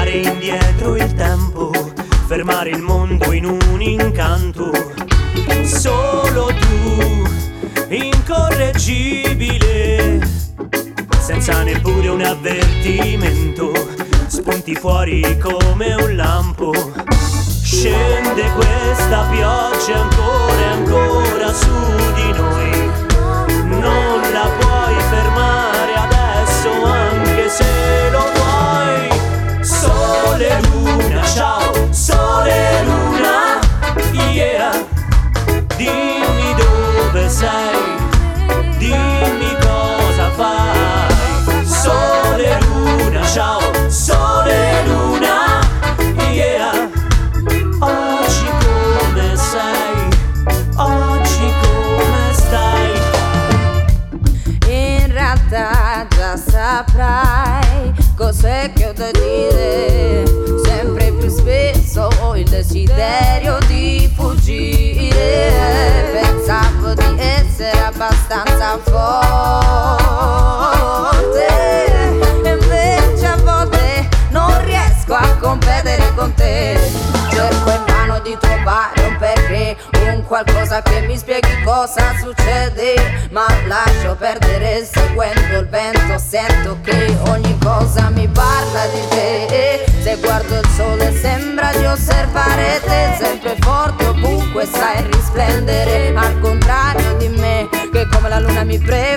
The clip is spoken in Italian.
tirare indietro il tempo, fermare il mondo in un incanto. Solo tu, incorreggibile, senza neppure un avvertimento, spunti fuori come un lampo. Scende questa pioggia ancora e ancora su di noi, non la puoi fermare adesso anche se lo vuoi. Sole luna, ciao, sole luna, yeah. Dimmi dove sei, dimmi cosa fai. Sole luna, ciao, sole luna, yeah. Oggi come sei, oggi come stai. In realtà già saprai cos'è che ho da dire. Sempre più spesso ho il desiderio di fuggire. Pensavo di essere abbastanza forte, e invece a volte non riesco a competere con te. Cerco invano di trovare un perché, un qualcosa che mi spieghi cosa succede, ma lascio perdere seguendo il vento. Sento che ogni cosa mi parla di te. Se guardo il sole sembra di osservare te, sempre forte ovunque sai risplendere, al contrario di me che come la luna mi prende